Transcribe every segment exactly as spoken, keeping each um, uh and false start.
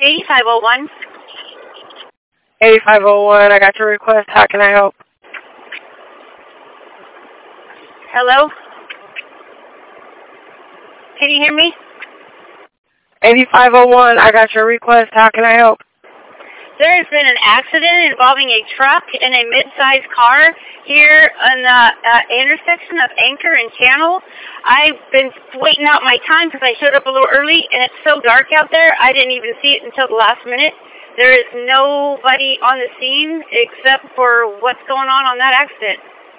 eighty-five oh one. eighty-five oh one, I got your request. How can I help? Hello? Can you hear me? eighty-five oh one, I got your request. How can I help? There has been an accident involving a truck and a mid-sized car here on the uh, intersection of Anchor and Channel. I've been waiting out my time because I showed up a little early, and it's so dark out there, I didn't even see it until the last minute. There is nobody on the scene except for what's going on on that accident.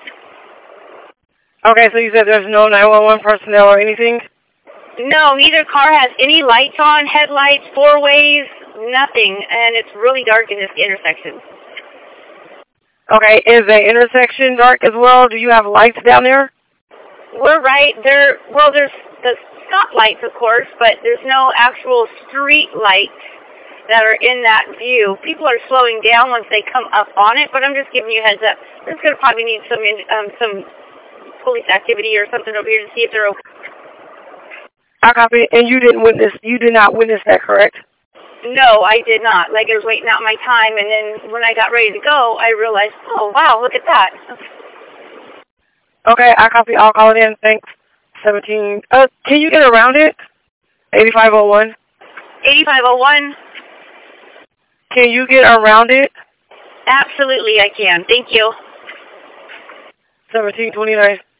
Okay, so you said there's no nine one one personnel or anything? No, neither car has any lights on, headlights, four-ways, nothing, and it's really dark in this intersection. Okay, is the intersection dark as well? Do you have lights down there? We're right there. Well, there's the stoplights, of course, but there's no actual street lights that are in that view. People are slowing down once they come up on it, but I'm just giving you a heads up. This is going to probably need some um, some police activity or something over here to see if they're okay. I copy. And you didn't witness. You did not witness that, correct? No, I did not. Like, I was waiting out my time, and then when I got ready to go, I realized, oh, wow, look at that. Okay, I copy. I'll call it in. Thanks. seventeen. Uh, can you get around it? eighty-five oh one. eighty-five oh one. Can you get around it? Absolutely, I can. Thank you. seventeen twenty-nine.